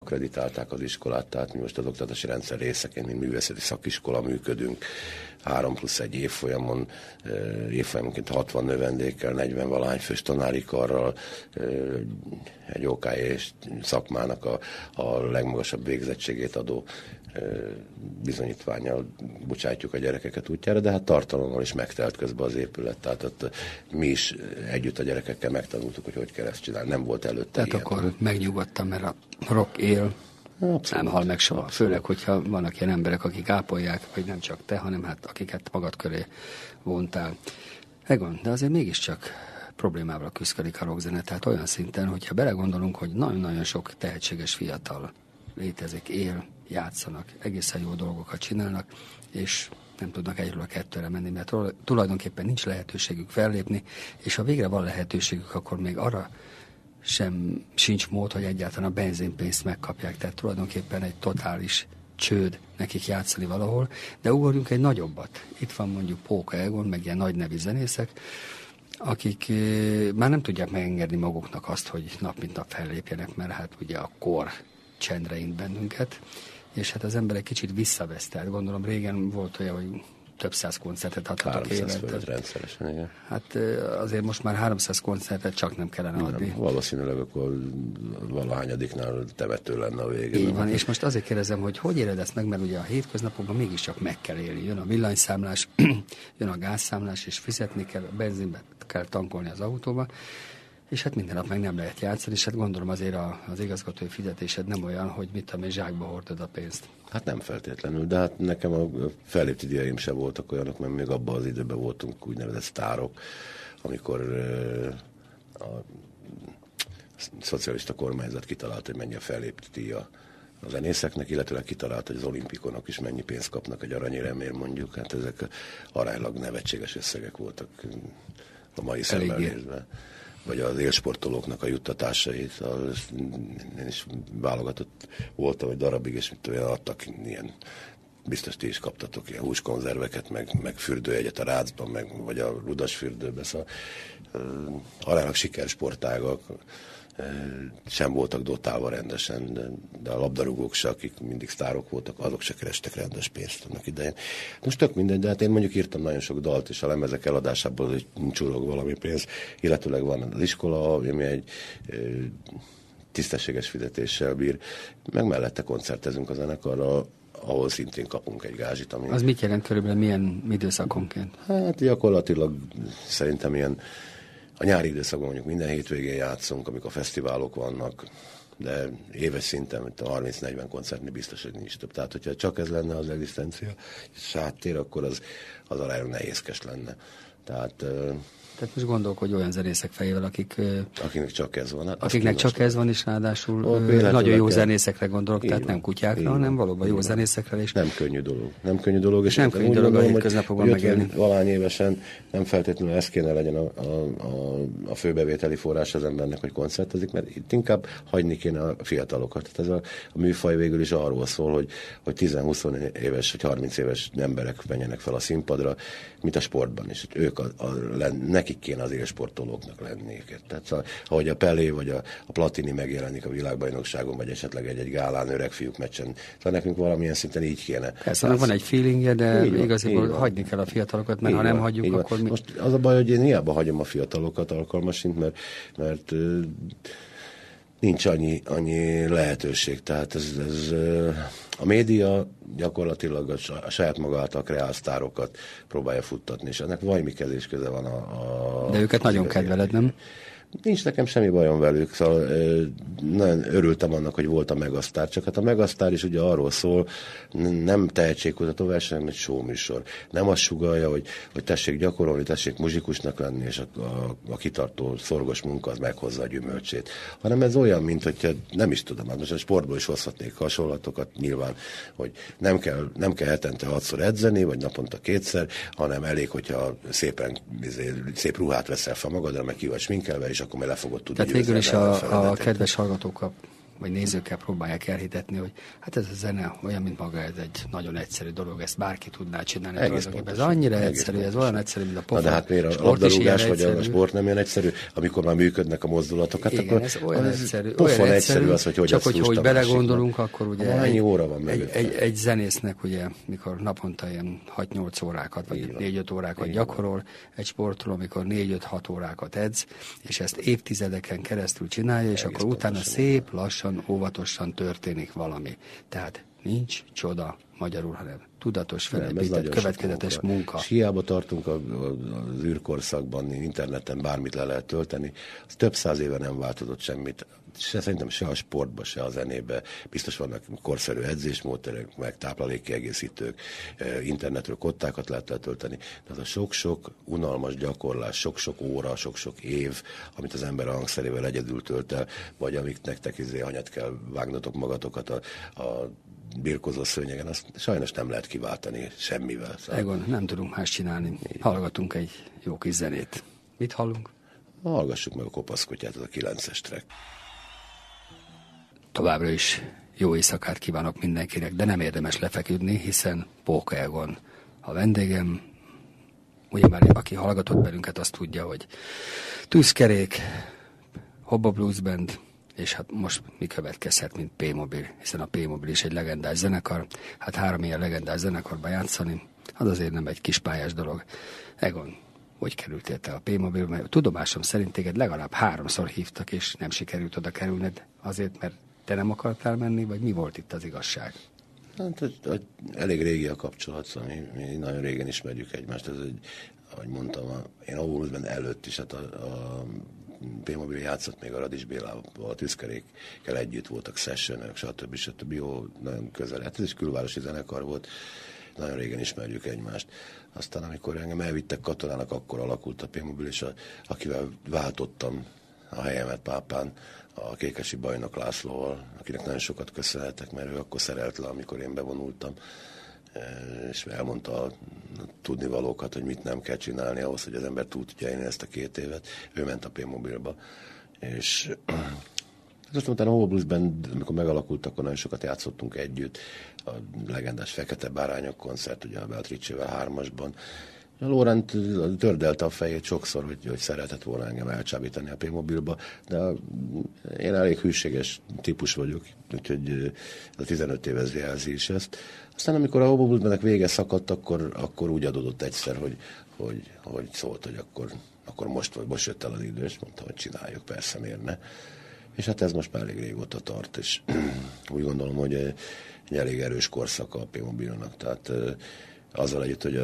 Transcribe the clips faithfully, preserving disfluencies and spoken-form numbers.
akkreditálták az iskolát, tehát mi most az oktatási rendszer részeként, mint művészeti szakiskola működünk, három plusz egy évfolyamon, évfolyamonként hatvan növendékkel, negyven valahány fős tanári karral, egy o ká és szakmának a, a legmagasabb végzettségét adó bizonyítvánnyal bocsátjuk a gyerekeket útjára, de hát tartalommal is megtelt közben az épület, tehát ott mi is együtt a gyerekekkel megtanultuk, hogy hogy kell ezt csinálni, nem volt előtte tehát ilyen. akkor megnyugodtam, mert a rock él, abszolút, nem hal meg soha. Főleg, hogyha vannak ilyen emberek, akik ápolják, vagy nem csak te, hanem hát akiket magad köré vontál. Egon, de azért mégiscsak problémával küzdik a rockzene, tehát olyan szinten, hogyha belegondolunk, hogy nagyon-nagyon sok tehetséges fiatal létezik, él, játszanak, egészen jó dolgokat csinálnak, és nem tudnak egyről a kettőre menni, mert tulajdonképpen nincs lehetőségük fellépni, és ha végre van lehetőségük, akkor még arra sem sincs mód, hogy egyáltalán a benzinpénzt megkapják, tehát tulajdonképpen egy totális csőd nekik játszani valahol, de ugorjunk egy nagyobbat. Itt van mondjuk Póka Egon, meg ilyen nagy nevű zenészek, akik e, már nem tudják megengedni maguknak azt, hogy nap mint nap fellépjenek, mert hát ugye a kor csendre int bennünket, és hát az emberek kicsit visszavesz, tehát gondolom régen volt olyan, hogy több száz koncertet adhatok háromszáz fölött rendszeresen, igen. Hát azért most már háromszáz koncertet csak nem kellene adni. Nem, valószínűleg akkor valahányadiknál temető lenne a vége. Így van, és most azért kérdezem, hogy hogy éred ezt meg, mert ugye a hétköznapokban mégiscsak meg kell élni. Jön a villanyszámlás, jön a gázszámlás, és fizetni kell, a benzinbe kell tankolni az autóba, és hát minden nap meg nem lehet játszani, és hát gondolom azért a, az igazgatói fizetésed nem olyan, hogy mit tudom én, zsákba hordod a pénzt. Hát nem feltétlenül, de hát nekem a fellépti díjaim sem voltak olyanok, mert még abban az időben voltunk úgynevezett sztárok, amikor uh, a szocialista kormányzat kitalált, hogy mennyi a fellépti díja a zenészeknek, illetőleg kitalált, hogy az olimpikonok is mennyi pénzt kapnak egy aranyéremért mondjuk. Hát ezek aránylag nevetséges összegek voltak a mai szemmel nézve. Vagy az élsportolóknak a juttatásait. Az, én is válogatott voltam egy darabig, és mit olyan adtak ilyen, biztos ti is kaptatok ilyen húskonzerveket, meg, meg fürdőjegyet a Rácban, meg, vagy a Rudasfürdőben. Szóval uh, aránylag sikersportágak sem voltak dotálva rendesen, de, de a labdarúgók se, akik mindig sztárok voltak, azok se kerestek rendes pénzt annak idején. Most tök mindegy, de hát én mondjuk írtam nagyon sok dalt, és a lemezek eladásából hogy csurog valami pénz, illetőleg van az iskola, ami egy e, tisztességes fizetéssel bír, meg mellette koncertezünk a zenekarral, ahol szintén kapunk egy gázsit. Ami... Az mit jelent körülbelül, milyen időszakonként? Hát gyakorlatilag szerintem ilyen a nyári időszakban mondjuk minden hétvégén játszunk, amikor fesztiválok vannak, de éves szinten harminc-negyven koncertnél biztos, hogy nincs több. Tehát, hogyha csak ez lenne az egzisztencia és háttér, akkor az, az aránylag nehézkes lenne. Tehát... Tehát most gondolkodj olyan zenészek fejével, akik... Akinek csak ez van. Hát akiknek csak ez van, és ráadásul ó, nagyon jó kell. Zenészekre gondolok, így tehát van, nem kutyákra, hanem valóban jó van. Zenészekre. És nem könnyű dolog. Nem könnyű dolog. És nem könnyű dolog a hétköznapokban megélni. Valány évesen nem feltétlenül ez kéne legyen a, a, a, a főbevételi forrás az embernek, hogy koncertezik, mert itt inkább hagyni kéne a fiatalokat. Tehát ez a, a műfaj végül is arról szól, hogy, hogy tíz-húsz éves vagy harminc éves emberek menjenek fel a színpadra, mint a sportban is. Ők a, a, nekik kéne az élsportolóknak lennék. Tehát ahogy a Pelé vagy a, a Platini megjelenik a világbajnokságon, vagy esetleg egy-egy gálán öreg fiúk meccsen. Tehát nekünk valamilyen szinten így kéne. Persze, Tehát, van egy feelingje, de igazából hagyni kell a fiatalokat, mert így ha nem van, hagyjuk, akkor mi... Most az a baj, hogy én hiába hagyom a fiatalokat alkalmasint, mert, mert uh, nincs annyi, annyi lehetőség. Tehát ez, ez uh, a média gyakorlatilag a saját maga által kreált sztárokat próbálja futtatni, és ennek vajmi kezés köze van a... a de őket nagyon kedveled, nem? Nincs nekem semmi bajom velük, szóval ö, nagyon örültem annak, hogy volt a Megasztár, csak hát a Megasztár is ugye arról szól, nem tehetségkutató verseny, hanem egy show műsor. Nem azt sugallja, hogy, hogy tessék gyakorolni, tessék muzsikusnak lenni, és a, a, a kitartó, szorgos munka az meghozza a gyümölcsét. Hanem ez olyan, mint hogyha nem is tudom, hát most a sportból is hozhatnék hasonlatokat nyilván, hogy nem kell, nem kell hetente hatszor edzeni, vagy naponta kétszer, hanem elég, hogyha szépen, szép ruhát veszel fel magadra, meg ki vagy sminkelve, és akkor már le fogod tudni. Tehát végül is a, a kedves hallgatókkal vagy nézőkkel próbálják elhitetni, hogy hát ez a zene olyan, mint maga, ez egy nagyon egyszerű dolog, ezt bárki tudná csinálni. Ez annyira egyszerű, pontosan. Ez olyan egyszerű, mint a pofon. Na de hát miért a labdarúgás vagy a sport nem ilyen egyszerű, amikor már működnek a mozdulatok? Hát igen, akkor ez olyan az egyszerű. Pofon olyan egyszerű az, hogy hogy csak hogy, hogy belegondolunk, akkor ugye egy, egy, óra van egy, egy, egy zenésznek, ugye, mikor naponta ilyen hat-nyolc órákat, vagy négy-öt órákat így gyakorol, van. Egy sportról, amikor négy-öt-hat órákat edz, és ezt évtizedeken keresztül csinálja, és egész akkor utána szép, így. lassan, óvatosan történik valami. Tehát nincs csoda magyarul, hanem tudatos, felépített, következetes munka. És hiába tartunk a, a, az űrkorszakban, interneten bármit le lehet tölteni, az több száz éve nem változott semmit. Se, szerintem se a sportba, se a zenébe. Biztos vannak korszerű edzésmódszerek, meg táplálékkiegészítők, internetről kottákat lehet letölteni. De az a sok-sok unalmas gyakorlás, sok-sok óra, sok-sok év, amit az ember a hangszerével egyedül tölt el, vagy amit nektek izé hanyat kell vágnotok magatokat a, a birkozó szőnyegen, azt sajnos nem lehet kiváltani semmivel. Szóval... Egon, nem tudunk más csinálni. Hallgatunk egy jó kis zenét. Mit hallunk? Hallgassuk meg a Kopaszkutyát, az a kilences track. Továbbra is jó éjszakát kívánok mindenkinek, de nem érdemes lefeküdni, hiszen Póka Egon a vendégem. Ugye már aki hallgatott bennünket, azt tudja, hogy Tűzkerék, Hobo Blues Band, és hát most mi következhet, mint P-Mobil, hiszen a P-Mobil is egy legendás zenekar. Hát három ilyen legendás zenekarban játszani, az azért nem egy kis pályás dolog. Egon, hogy kerültél te a P-Mobilba? Mert tudomásom szerint téged legalább háromszor hívtak, és nem sikerült oda kerülned azért, mert te nem akartál menni, vagy mi volt itt az igazság? Hát, elég régi a kapcsolat, szóval mi, mi nagyon régen ismerjük egymást. Ez egy, ahogy mondtam, a, én a Óbuszban előtt is, hát a, a P-Mobil játszott még a Radics Bélával, a Tűzkerékkel együtt voltak sessionök, stb. stb. Jó, nagyon közel. Hát ez is külvárosi zenekar volt, nagyon régen ismerjük egymást. Aztán amikor engem elvittek katonának, akkor alakult a P-Mobil, és a, akivel váltottam a helyemet Pápán, a Kékesi bajnok Lászlóval, akinek nagyon sokat köszönhetek, mert ő akkor szerelt le, amikor én bevonultam, és elmondta a tudnivalókat, hogy mit nem kell csinálni ahhoz, hogy az ember túl tudja élni ezt a két évet. Ő ment a P-Mobilba, és aztán utána a Hobo Blues Band, amikor megalakult, akkor nagyon sokat játszottunk együtt, a legendás Fekete Bárányok koncert, ugye a Beatrice-vel hármasban. A Lórend tördelte a fejét sokszor, hogy, hogy szeretett volna engem elcsábítani a P-Mobilba, de én elég hűséges típus vagyok, úgyhogy a tizenöt év jelzi is ezt. Aztán amikor a Hobo Blues Bandnek vége szakadt, akkor, akkor úgy adódott egyszer, hogy, hogy, hogy szólt, hogy akkor, akkor most, most jött el az idő, és mondta, hogy csináljuk, persze, miért ne. És hát ez most már elég régóta tart, és úgy gondolom, hogy egy elég erős korszaka a P-Mobilnak, tehát azzal együtt, hogy a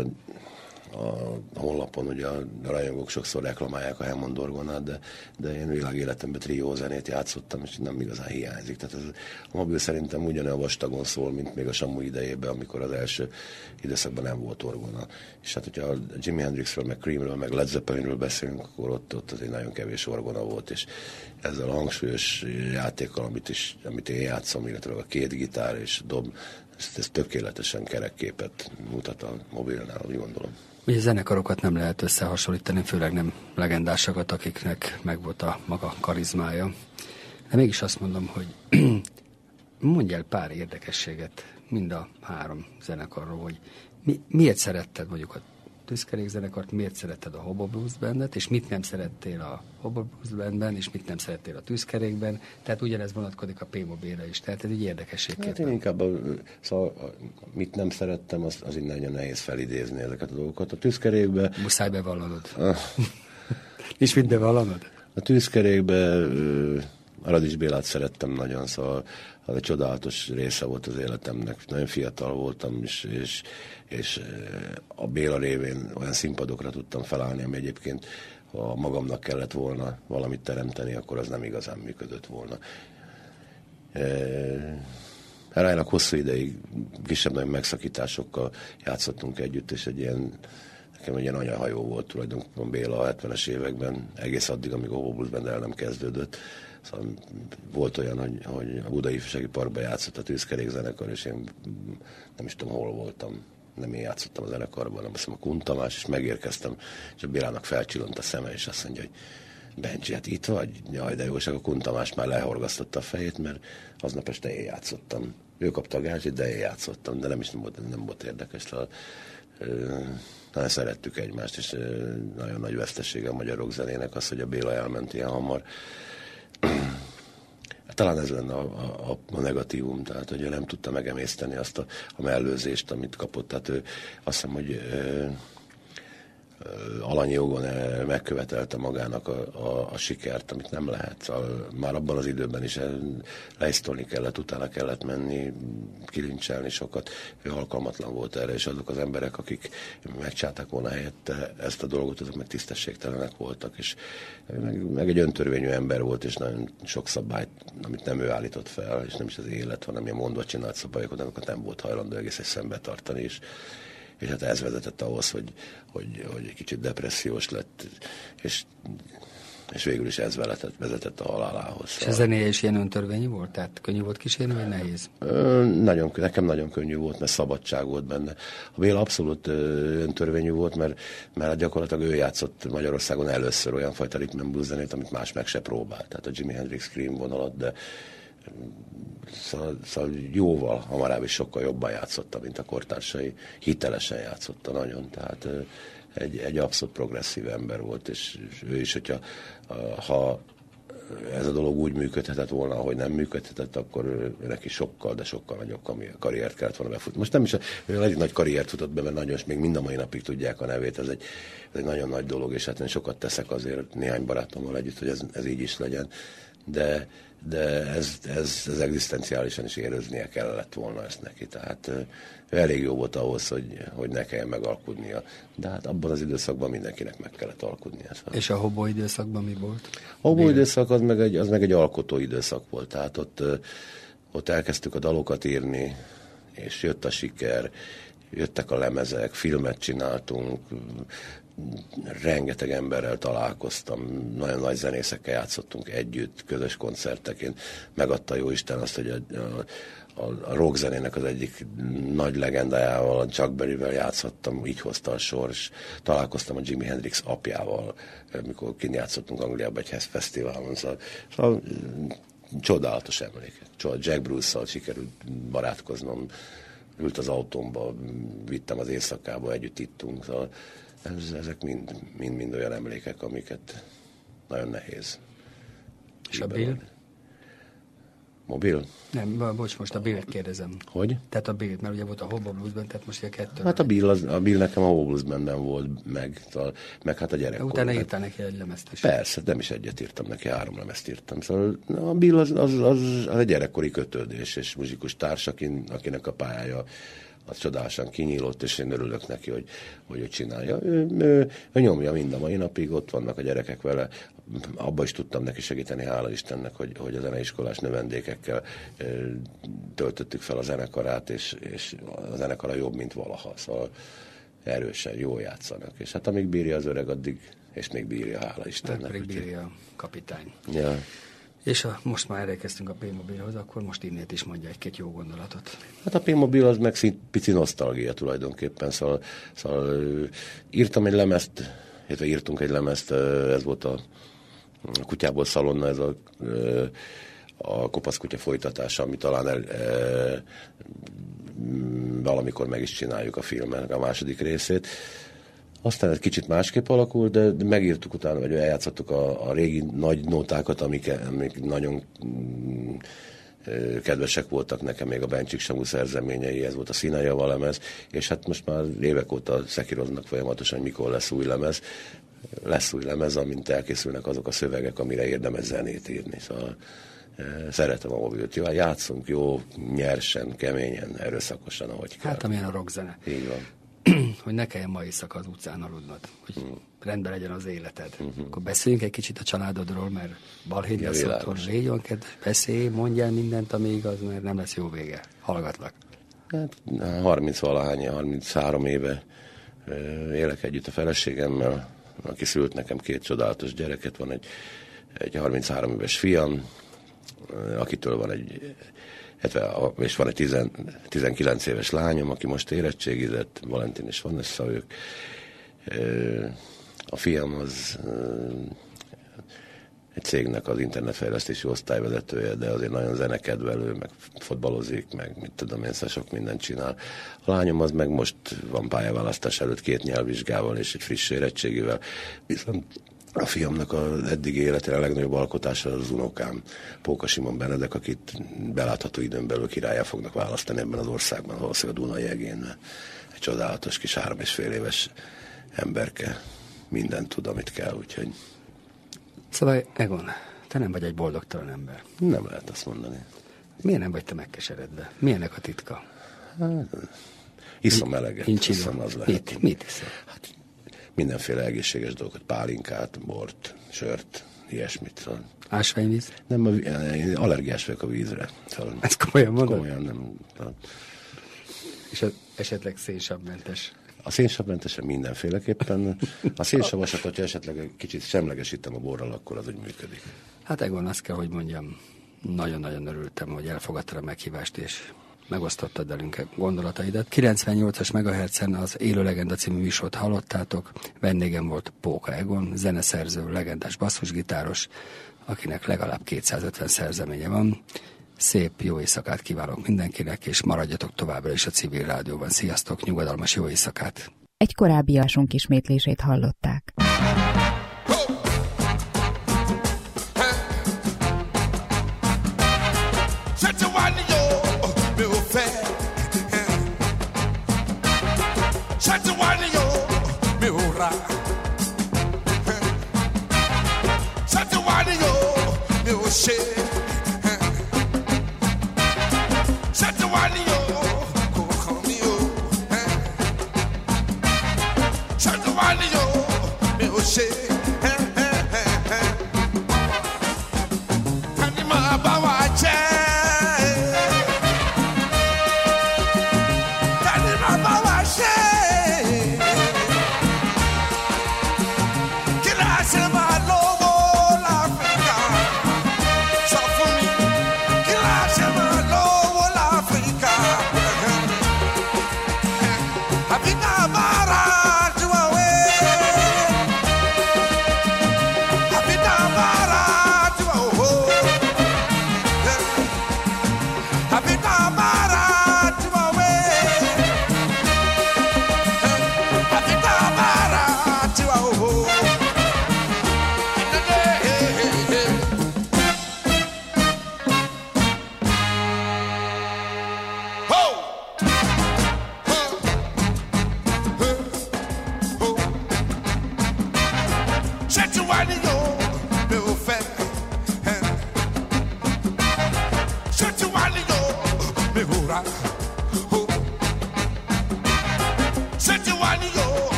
a honlapon ugye a rajongók sokszor reklamálják a Hammond orgonát, de, de én világéletemben trió zenét játszottam, és nem igazán hiányzik. Tehát ez, a mobil szerintem ugyanolyan vastagon szól, mint még a Samu idejében, amikor az első időszakban nem volt orgona. És hát, hogyha a Jimi Hendrixről, meg Creamről, meg Led Zeppelinről beszélünk, akkor ott, ott azért nagyon kevés orgona volt, és ezzel a hangsúlyos játékkal, amit, is, amit én játszom, illetve a két gitár és dob, ez, ez tökéletesen kerekképet mutat a mobilnál, úgy gondolom. Ugye zenekarokat nem lehet összehasonlítani, főleg nem legendásokat, akiknek megvolt a maga karizmája. De mégis azt mondom, hogy mondj el pár érdekességet mind a három zenekarról, hogy mi, miért szeretted mondjuk a Tűzkerék zenekart, miért szeretted a Hobo Blues Bandet, és mit nem szerettél a Hobo Blues Bandben, és mit nem szerettél a Tűzkerékben. Tehát ugyanez vonatkozik a P-Mobilra is. Tehát ez egy érdekesség. Hát én inkább a, szóval, a, mit nem szerettem, az, az így nagyon nehéz felidézni ezeket a dolgokat. A Tűzkerékbe... Muszáj bevallanod. Ah. És mit bevallanod? A Tűzkerékbe a Radics Bélát szerettem nagyon, szóval az egy csodálatos része volt az életemnek. Nagyon fiatal voltam, és, és, és a Béla révén olyan színpadokra tudtam felállni, ami egyébként, ha magamnak kellett volna valamit teremteni, akkor az nem igazán működött volna. Erájnak hosszú ideig kisebb-nagyobb megszakításokkal játszottunk együtt, és egy ilyen, nekem egy ilyen anyahajó volt tulajdonképpen Béla a hetvenes években, egész addig, amíg a Hobo Blues Band el nem kezdődött. Szóval volt olyan, hogy, hogy a Budai Ifjúsági Parkban játszott a Tűzkerék zenekar, és én nem is tudom, hol voltam. Nem én játszottam a zenekarban, hanem azt hiszem a Kun Tamás, és megérkeztem, és a Bélának felcsillant a szeme, és azt mondja, hogy Bencsi, hát itt vagy? Jaj, de jó, és akkor Kun Tamás már lehorgasztotta a fejét, mert aznap este én játszottam. Ő kapta a gázsit, de én játszottam, de nem is nem volt, nem volt érdekes. Szóval, nagyon szerettük egymást, és nagyon nagy vesztesége a magyar rockzenének az, hogy a Béla elment ilyen hamar. Talán ez lenne a, a, a negatívum, tehát hogy ő nem tudta megemészteni azt a, a mellőzést, amit kapott. Tehát ő azt hiszem, hogy ö, ö, alanyi jogon megkövetelte magának a, a, a sikert, amit nem lehet. Szóval már abban az időben is leisztolni kellett, utána kellett menni, kilincselni sokat. Ő alkalmatlan volt erre, és azok az emberek, akik megcsinálták volna helyette ezt a dolgot, azok meg tisztességtelenek voltak, és meg, meg egy öntörvényű ember volt, és nagyon sok szabályt, amit nem ő állított fel, és nem is az élet, hanem ilyen mondva csinált szabályokat, amiket nem volt hajlandó egészen szembe tartani, és, és hát ez vezetett ahhoz, hogy, hogy, hogy egy kicsit depressziós lett, és, és végül is ez vezetett, vezetett a halálához. És a zenéje is ilyen öntörvényű volt? Tehát könnyű volt kísérni, vagy nehéz? Ö, nagyon, nekem nagyon könnyű volt, mert szabadság volt benne. A Béla abszolút öntörvényű volt, mert, mert gyakorlatilag ő játszott Magyarországon először olyan fajta rhythm and blues zenét, amit más meg se próbált. Tehát a Jimi Hendrix Scream vonalat, de szóval, szóval jóval hamarabb is sokkal jobban játszotta, mint a kortársai. Hitelesen játszotta nagyon, tehát egy, egy abszolút progresszív ember volt, és ő is, hogyha ha ez a dolog úgy működhetett volna, ahogy nem működhetett, akkor neki sokkal, de sokkal nagyobb karriert kellett volna befutni. Most nem is, ő egy nagy karriert futott be, mert nagyon, és még mind a mai napig tudják a nevét, ez egy, ez egy nagyon nagy dolog, és hát én sokat teszek azért néhány barátommal együtt, hogy ez, ez így is legyen, de, de ez, ez, ez egzisztenciálisan is éreznie kellett volna ezt neki, tehát ő elég jó volt ahhoz, hogy, hogy ne kelljen megalkudnia, de hát abban az időszakban mindenkinek meg kellett alkudnia. Szóval. És a Hobo időszakban mi volt? A Hobo időszak az meg, egy, az meg egy alkotó időszak volt, tehát ott, ott elkezdtük a dalokat írni, és jött a siker, jöttek a lemezek, filmet csináltunk, rengeteg emberrel találkoztam, nagyon nagy zenészekkel játszottunk együtt, közös koncerteken. Megadta Jóisten azt, hogy a, a, a rockzenének az egyik nagy legendájával, a Chuck Berryvel játszottam, így hozta a sors. Találkoztam a Jimi Hendrix apjával, mikor kint játszottunk Angliában egy fesztiválon. Szóval, szóval csodálatos emlék. Jack Bruce-szal sikerült barátkoznom, ült az autómba, vittem az éjszakába, együtt ittunk. Szóval ez, ezek mind, mind, mind olyan emlékek, amiket nagyon nehéz. És a Bill? Mobil? Nem, bocs, most a Billt kérdezem. Hogy? Tehát a Billt, mert ugye volt a Hobo Bluesben, tehát most a kettő. Hát a Bill, az, a Bill nekem a Hobo Bluesben volt meg, szóval, meg hát a gyerekkor. Utána írtál neki egy lemezt is. Persze, nem is egyet írtam neki, három lemezt írtam. Szóval a Bill az, az, az, az egy gyerekkori kötődés, és muzsikus társ, akinek a pályája az csodálasan kinyílott, és én örülök neki, hogy, hogy ő csinálja. Ő, ő, ő nyomja mind a mai napig, ott vannak a gyerekek vele. Abba is tudtam neki segíteni, hála Istennek, hogy, hogy a zeneiskolás növendékekkel e, töltöttük fel a zenekarát, és, és a zenekara jobb, mint valaha. Szóval erősen, jól játszanak. És hát amíg bírja az öreg, addig, és még bírja, hála Istennek. Még bírja a kapitány. Ja. És a, most már elkezdtünk a P-Mobilhoz, akkor most innét is mondja egy-két jó gondolatot. Hát a P-Mobil az meg szint pici nosztalgia tulajdonképpen, szóval, szóval írtam egy lemezt, illetve írtunk egy lemezt, ez volt a Kutyából szalonna, ez a, a Kopasz kutya folytatása, ami talán el, e, valamikor meg is csináljuk a filmnek a második részét. Aztán egy kicsit másképp alakult, de megírtuk utána, vagy eljátszottuk a, a régi nagy nótákat, amik, amik nagyon mm, kedvesek voltak nekem, még a Bencsik Samu szerzeményei, ez volt a Színajava lemez, és hát most már évek óta szekíroznak folyamatosan, hogy mikor lesz új lemez. Lesz új lemez, amint elkészülnek azok a szövegek, amire érdemes zenét írni. Szóval e, szeretem a mobilt. Jó, játszunk jó, nyersen, keményen, erőszakosan, ahogy kell. Hát amilyen a rockzene. Így van. Hogy ne kelljen ma éjszaka az utcán aludnod, hogy hmm. rendben legyen az életed. Uh-huh. Akkor beszéljünk egy kicsit a családodról, mert balhét ja, lesz otthon. Légy olyan kedves, beszélj, mondjál mindent, ami igaz, mert nem lesz jó vége. Hallgatlak. Hát harminc-valahány, harminchárom éve élek együtt a feleségemmel, aki szült nekem két csodálatos gyereket. Van egy, egy harminchárom éves fiam, akitől van egy és van egy tizen, tizenkilenc éves lányom, aki most érettségizett, Valentin és Vanessa ők. A fiam az egy cégnek az internetfejlesztési osztályvezetője, de azért nagyon zenekedvelő, meg fotbalozik, meg mit tudom én, sok mindent csinál. A lányom az meg most van pályaválasztás előtt két nyelvvizsgával és egy friss érettségével, viszont a fiamnak az eddigi életére a legnagyobb alkotása az unokám, Póka Simon Benedek, akit belátható időn belül királlyá fognak választani ebben az országban, valószínűleg a Dunai egén. Egy csodálatos kis három és fél éves emberke, mindent tud, amit kell, úgyhogy... Szóval, Egon, te nem vagy egy boldogtalan ember. Nem lehet azt mondani. Miért nem vagy te megkeseredve? Milyennek a titka? Hát, iszom eleget. Nincs iszom, az lehet. Mit? Mit iszom? Hát, mindenféle egészséges dolgokat, pálinkát, bort, sört, ilyesmit. Szóval. Ásványvíz? Nem, én allergiás vagyok a vízre. Szóval ezt komolyan mondod? Komolyan nem. Szóval. És az esetleg szénsavmentes? A szénsavmentesen mindenféleképpen. A szénsavasat, hogyha esetleg egy kicsit semlegesítem a borral, akkor az úgy működik. Hát Egon, azt kell, hogy mondjam, nagyon-nagyon örültem, hogy elfogadtad a meghívást, és megosztottad velünk gondolataidat. kilencvennyolcas megahertzen az Élő Legenda című műsort hallottátok. Vendégem volt Póka Egon, zeneszerző, legendás basszusgitáros, akinek legalább kétszázötven szerzeménye van. Szép jó éjszakát kívánok mindenkinek, és maradjatok továbbra is a Civil Rádióban. Sziasztok, nyugodalmas jó éjszakát! Egy korábbi asunk ismétlését hallották.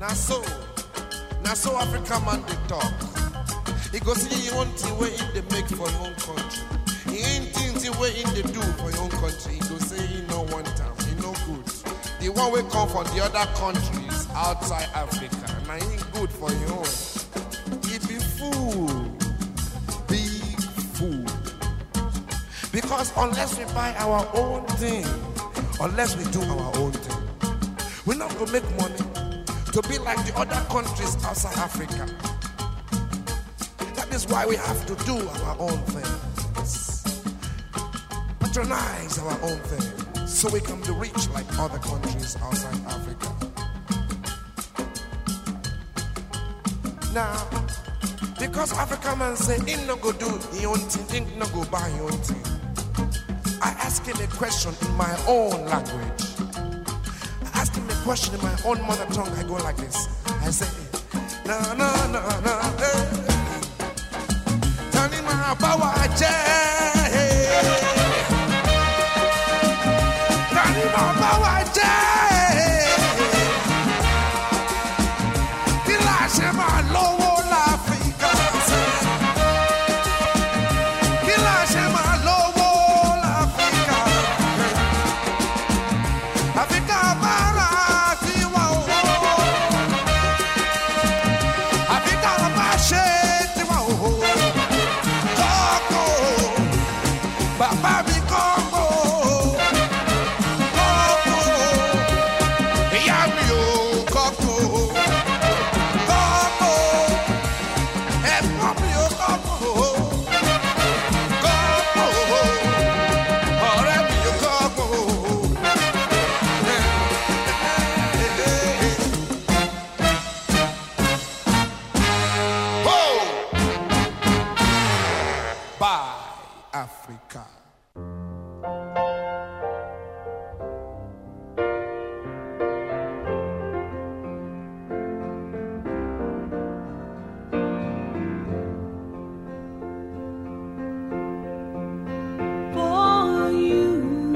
Now so, now so Africa man they talk. He go see you want to way in they make for your own country. He ain't things the way in they do for your own country. He go say he no one time, he no good. The one we come from the other countries outside Africa, now he ain't good for your own. He be fool, big fool. Because unless we buy our own thing, unless we do our own thing, we're not gonna make money to be like the other countries outside Africa. That is why we have to do our own things. Patronize our own thing so we can be rich like other countries outside Africa. Now, because African man say he no go do his own thing, he no go buy his own thing, I ask him a question in my own language. I ask him a question in my own mother tongue. I go like this. I say, na na na na, eh. Tani ma bawa je, tani ma bawa je, kila se ma lowo la Africa, kila se ma lowo. Africa para tiwa o, Africa mashe tiwa o, koko, baba mi koko, koko, iya mi o koko, koko, ẹ̀gbọ́n mi o koko, koko, ọ̀rẹ́ mi o koko. Africa. For you,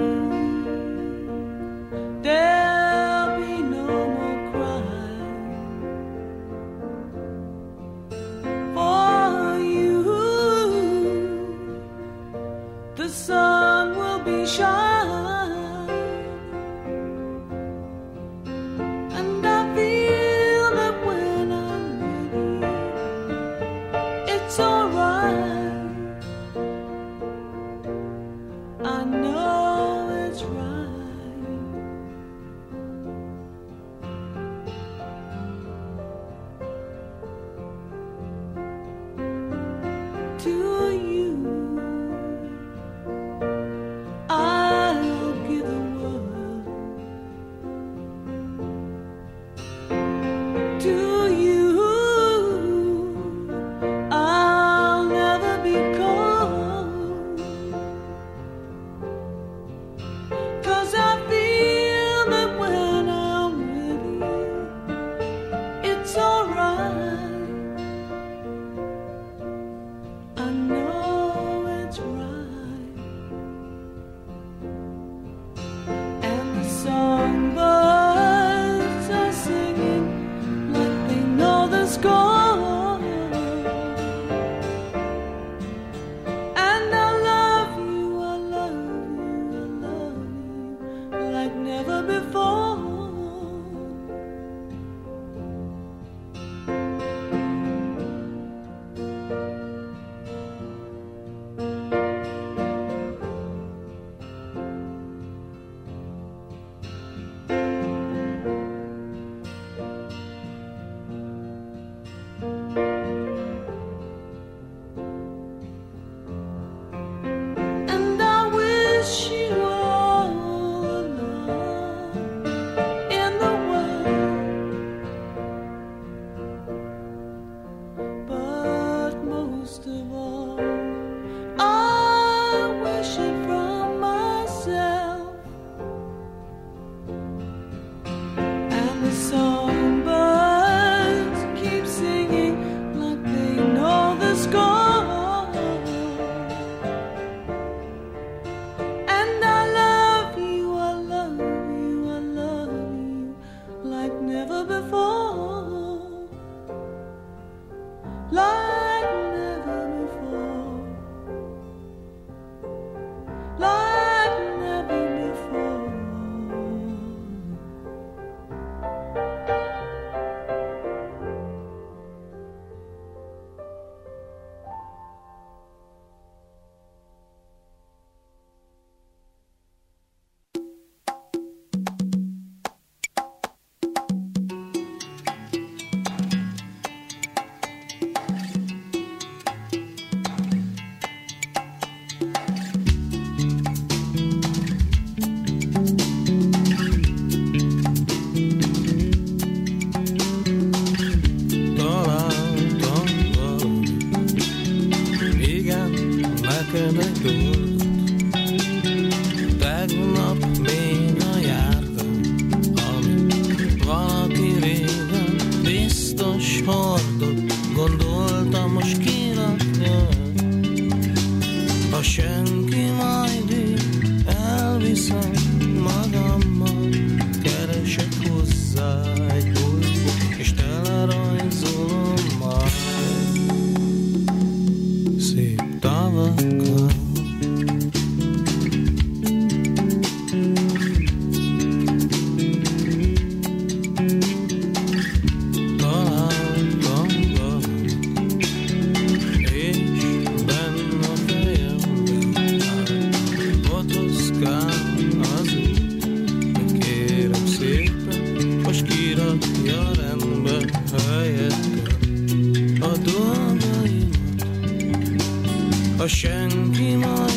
there'll be no more crying. For you, the sun will be shining, and I feel that when I'm with you, it's alright. I know it's right. To you, I'll give the world. To you, I'll never be cold. 'Cause I feel that when I'm with you, it's alright. I know it's right. And the songbirds are singing like they know the score. And I love you, I love you, I love you like never before. And I wish you all the love in the world, but most of all, I wish it from myself. And the songbirds keep singing like they know the score. And I love you, I love you, I love you like never before. senki más